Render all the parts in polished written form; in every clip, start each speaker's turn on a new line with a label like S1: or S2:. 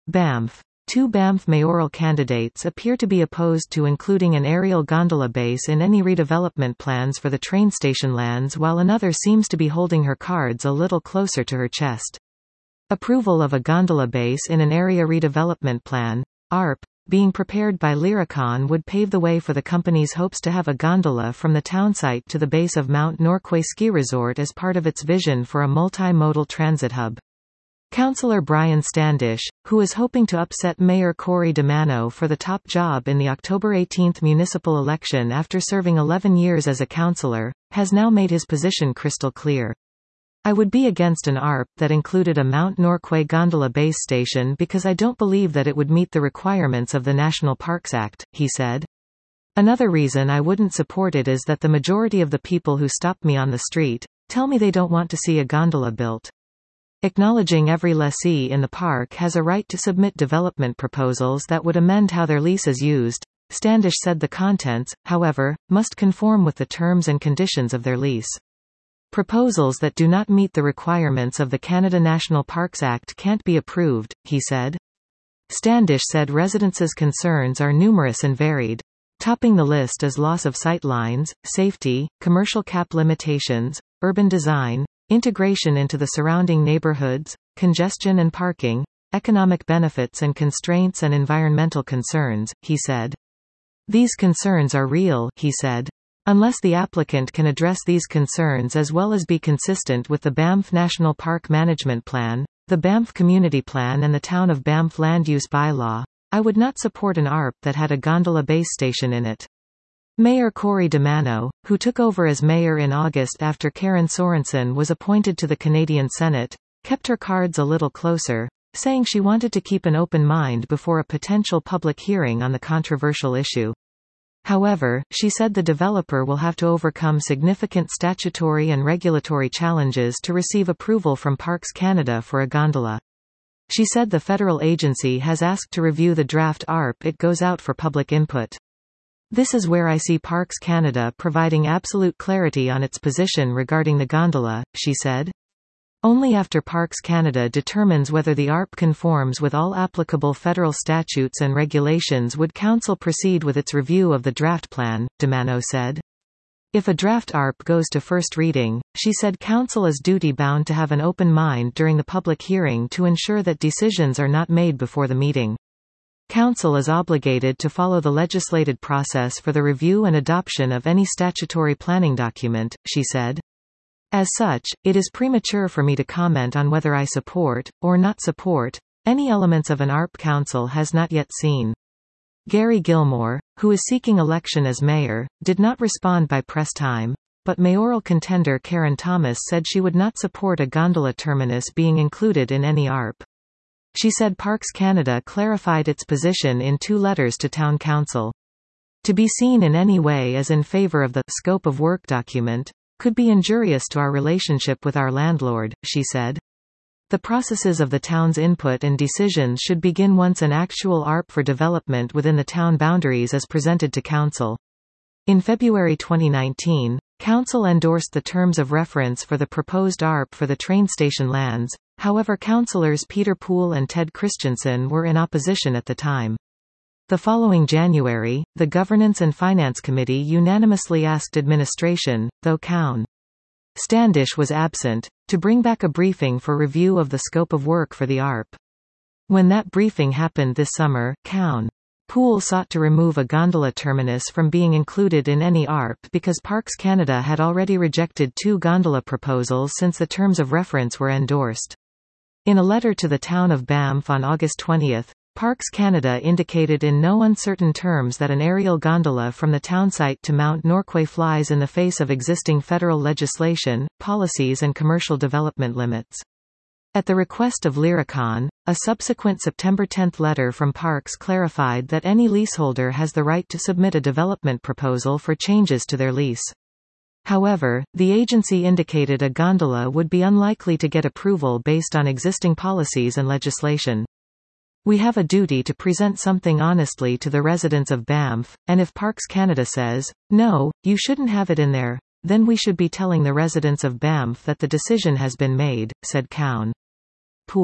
S1: Banff. Two Banff mayoral candidates appear to be opposed to including an aerial gondola base in any redevelopment plans for the train station lands, while another seems to be holding her cards a little closer to her chest. Approval of a gondola base in an area redevelopment plan, ARP, being prepared by Lyricon would pave the way for the company's hopes to have a gondola from the townsite to the base of Mount Norquay Ski Resort as part of its vision for a multi-modal transit hub. Councillor Brian Standish, who is hoping to upset Mayor Corey DeMano for the top job in the October 18 municipal election after serving 11 years as a councillor, has now made his position crystal clear. "I would be against an ARP that included a Mount Norquay gondola base station because I don't believe that it would meet the requirements of the National Parks Act," he said. "Another reason I wouldn't support it is that the majority of the people who stop me on the street tell me they don't want to see a gondola built. Acknowledging every lessee in the park has a right to submit development proposals that would amend how their lease is used," Standish said. The contents, however, must conform with the terms and conditions of their lease. "Proposals that do not meet the requirements of the Canada National Parks Act can't be approved," he said. Standish said residents' concerns are numerous and varied. Topping the list is loss of sight lines, safety, commercial cap limitations, urban design, integration into the surrounding neighborhoods, congestion and parking, economic benefits and constraints, and environmental concerns, he said. "These concerns are real," he said. "Unless the applicant can address these concerns as well as be consistent with the Banff National Park Management Plan, the Banff Community Plan and the Town of Banff Land Use Bylaw, I would not support an ARP that had a gondola base station in it." Mayor Corey DeMano, who took over as mayor in August after Karen Sorensen was appointed to the Canadian Senate, kept her cards a little closer, saying she wanted to keep an open mind before a potential public hearing on the controversial issue. However, she said the developer will have to overcome significant statutory and regulatory challenges to receive approval from Parks Canada for a gondola. She said the federal agency has asked to review the draft ARP it goes out for public input. "This is where I see Parks Canada providing absolute clarity on its position regarding the gondola," she said. "Only after Parks Canada determines whether the ARP conforms with all applicable federal statutes and regulations would Council proceed with its review of the draft plan," DeMano said. "If a draft ARP goes to first reading," she said, Council is duty-bound to have an open mind during the public hearing to ensure that decisions are not made before the meeting. Council is obligated to follow the legislated process for the review and adoption of any statutory planning document, she said. "As such, it is premature for me to comment on whether I support, or not support, any elements of an ARP Council has not yet seen." Gary Gilmore, who is seeking election as mayor, did not respond by press time, but mayoral contender Karen Thomas said she would not support a gondola terminus being included in any ARP. She said Parks Canada clarified its position in 2 letters to Town Council. "To be seen in any way as in favor of the scope of work document could be injurious to our relationship with our landlord," she said. "The processes of the town's input and decisions should begin once an actual ARP for development within the town boundaries is presented to Council." In February 2019, Council endorsed the terms of reference for the proposed ARP for the train station lands. However, councillors Peter Poole and Ted Christensen were in opposition at the time. The following January, the Governance and Finance Committee unanimously asked administration, though Cown. Standish was absent, to bring back a briefing for review of the scope of work for the ARP. When that briefing happened this summer, Cown. Poole sought to remove a gondola terminus from being included in any ARP because Parks Canada had already rejected 2 gondola proposals since the terms of reference were endorsed. In a letter to the town of Banff on August 20, Parks Canada indicated in no uncertain terms that an aerial gondola from the townsite to Mount Norquay flies in the face of existing federal legislation, policies and commercial development limits. At the request of Lyricon, a subsequent September 10 letter from Parks clarified that any leaseholder has the right to submit a development proposal for changes to their lease. However, the agency indicated a gondola would be unlikely to get approval based on existing policies and legislation. "We have a duty to present something honestly to the residents of Banff, and if Parks Canada says, 'No, you shouldn't have it in there,' then we should be telling the residents of Banff that the decision has been made," said Cown. Poole.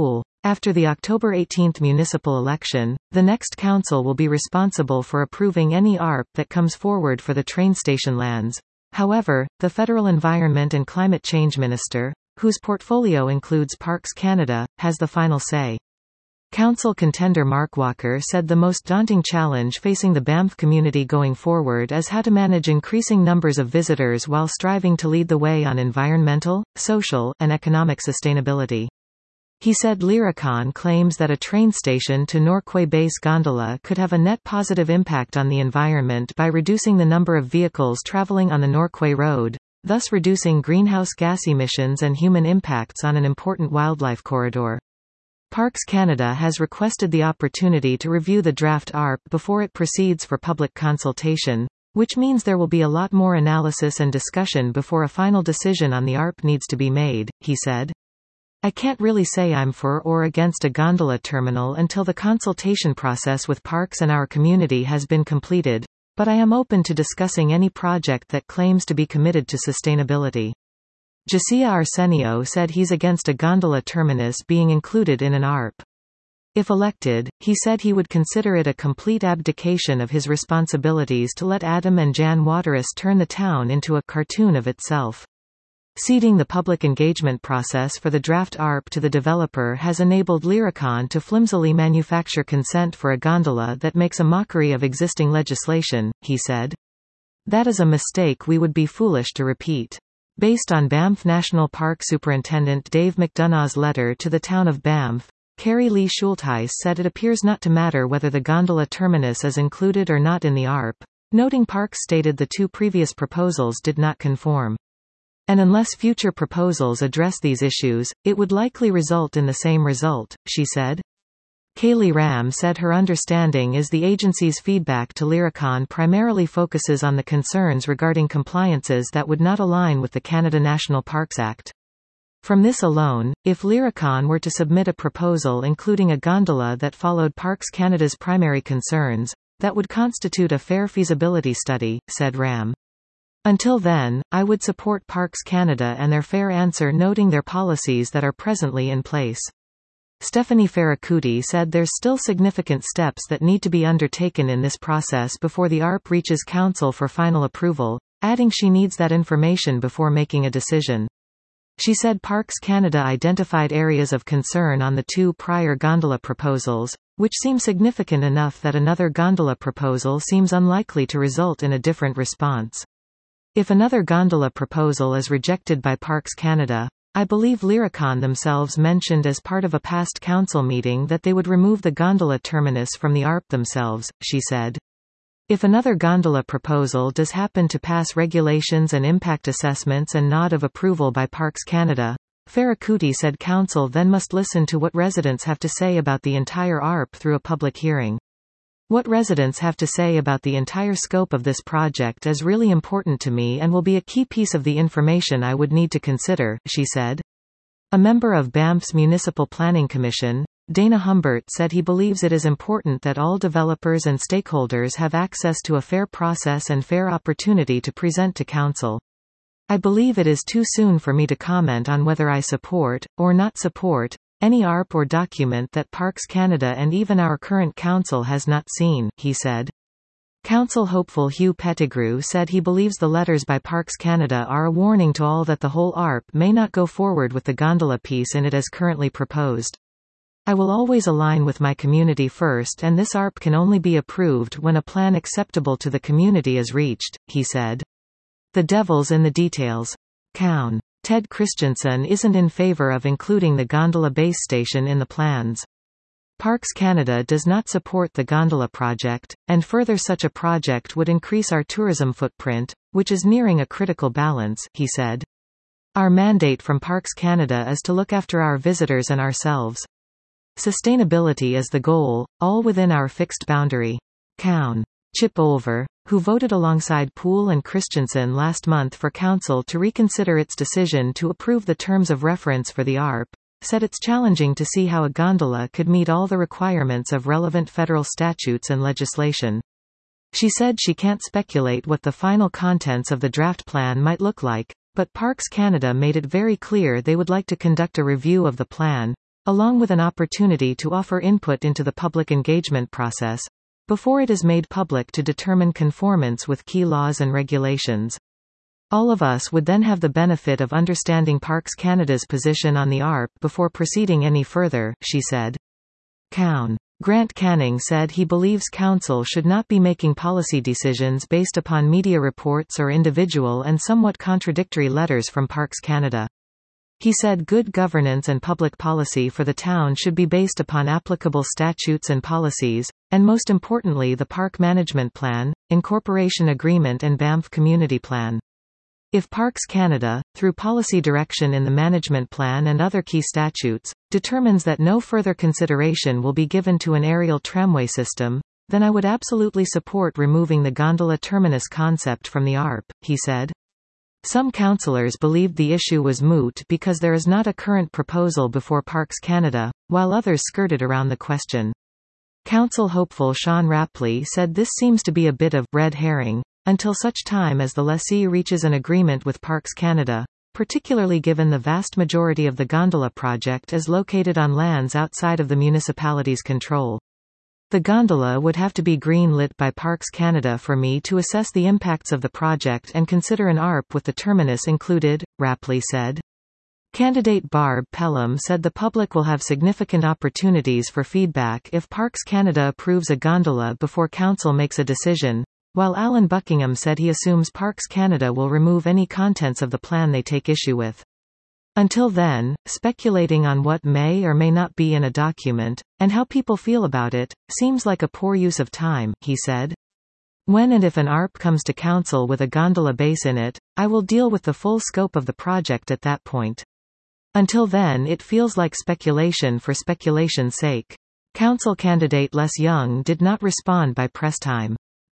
S1: After the October 18 municipal election, the next council will be responsible for approving any ARP that comes forward for the train station lands. However, the federal Environment and Climate Change Minister, whose portfolio includes Parks Canada, has the final say. Council contender Mark Walker said the most daunting challenge facing the Banff community going forward is how to manage increasing numbers of visitors while striving to lead the way on environmental, social, and economic sustainability. He said Lyricon claims that a train station to Norquay Base gondola could have a net positive impact on the environment by reducing the number of vehicles travelling on the Norquay Road, thus reducing greenhouse gas emissions and human impacts on an important wildlife corridor. Parks Canada has requested the opportunity to review the draft ARP before it proceeds for public consultation, which means there will be a lot more analysis and discussion before a final decision on the ARP needs to be made, he said. I can't really say I'm for or against a gondola terminal until the consultation process with Parks and our community has been completed, but I am open to discussing any project that claims to be committed to sustainability. Josiah Arsenio said he's against a gondola terminus being included in an ARP. If elected, he said he would consider it a complete abdication of his responsibilities to let Adam and Jan Waterous turn the town into a cartoon of itself. Ceding the public engagement process for the draft ARP to the developer has enabled Lyricon to flimsily manufacture consent for a gondola that makes a mockery of existing legislation, he said. That is a mistake we would be foolish to repeat. Based on Banff National Park Superintendent Dave McDonough's letter to the town of Banff, Carrie Lee Schultheis said it appears not to matter whether the gondola terminus is included or not in the ARP, noting Parks stated the two previous proposals did not conform. And unless future proposals address these issues, it would likely result in the same result, she said. Kaylee Ram said her understanding is the agency's feedback to Lyricon primarily focuses on the concerns regarding compliances that would not align with the Canada National Parks Act. From this alone, if Lyricon were to submit a proposal including a gondola that followed Parks Canada's primary concerns, that would constitute a fair feasibility study, said Ram. Until then, I would support Parks Canada and their fair answer, noting their policies that are presently in place. Stephanie Ferracuti said there's still significant steps that need to be undertaken in this process before the ARP reaches Council for final approval, adding she needs that information before making a decision. She said Parks Canada identified areas of concern on the two prior gondola proposals, which seem significant enough that another gondola proposal seems unlikely to result in a different response. If another gondola proposal is rejected by Parks Canada, I believe Lyricon themselves mentioned as part of a past council meeting that they would remove the gondola terminus from the ARP themselves, she said. If another gondola proposal does happen to pass regulations and impact assessments and nod of approval by Parks Canada, Ferracuti said council then must listen to what residents have to say about the entire ARP through a public hearing. What residents have to say about the entire scope of this project is really important to me and will be a key piece of the information I would need to consider, she said. A member of Banff's Municipal Planning Commission, Dana Humbert, said he believes it is important that all developers and stakeholders have access to a fair process and fair opportunity to present to council. I believe it is too soon for me to comment on whether I support, or not support, any ARP or document that Parks Canada and even our current council has not seen, he said. Council hopeful Hugh Pettigrew said he believes the letters by Parks Canada are a warning to all that the whole ARP may not go forward with the gondola piece in it as currently proposed. I will always align with my community first, and this ARP can only be approved when a plan acceptable to the community is reached, he said. The devil's in the details. Cown. Ted Christensen isn't in favor of including the gondola base station in the plans. Parks Canada does not support the gondola project, and further such a project would increase our tourism footprint, which is nearing a critical balance, he said. Our mandate from Parks Canada is to look after our visitors and ourselves. Sustainability is the goal, all within our fixed boundary. Cown. Chip Olver, who voted alongside Poole and Christensen last month for Council to reconsider its decision to approve the terms of reference for the ARP, said it's challenging to see how a gondola could meet all the requirements of relevant federal statutes and legislation. She said she can't speculate what the final contents of the draft plan might look like, but Parks Canada made it very clear they would like to conduct a review of the plan, along with an opportunity to offer input into the public engagement process, before it is made public to determine conformance with key laws and regulations. All of us would then have the benefit of understanding Parks Canada's position on the ARP before proceeding any further, she said. Grant Canning said he believes Council should not be making policy decisions based upon media reports or individual and somewhat contradictory letters from Parks Canada. He said good governance and public policy for the town should be based upon applicable statutes and policies, and most importantly the Park Management Plan, Incorporation Agreement and Banff Community Plan. If Parks Canada, through policy direction in the Management Plan and other key statutes, determines that no further consideration will be given to an aerial tramway system, then I would absolutely support removing the gondola terminus concept from the ARP, he said. Some councillors believed the issue was moot because there is not a current proposal before Parks Canada, while others skirted around the question. Council hopeful Sean Rapley said this seems to be a bit of red herring, until such time as the lessee reaches an agreement with Parks Canada, particularly given the vast majority of the gondola project is located on lands outside of the municipality's control. The gondola would have to be green-lit by Parks Canada for me to assess the impacts of the project and consider an ARP with the terminus included, Rapley said. Candidate Barb Pelham said the public will have significant opportunities for feedback if Parks Canada approves a gondola before Council makes a decision, while Alan Buckingham said he assumes Parks Canada will remove any contents of the plan they take issue with. Until then, speculating on what may or may not be in a document, and how people feel about it, seems like a poor use of time, he said. When and if an ARP comes to Council with a gondola base in it, I will deal with the full scope of the project at that point. Until then it feels like speculation for speculation's sake. Council candidate Les Young did not respond by press time.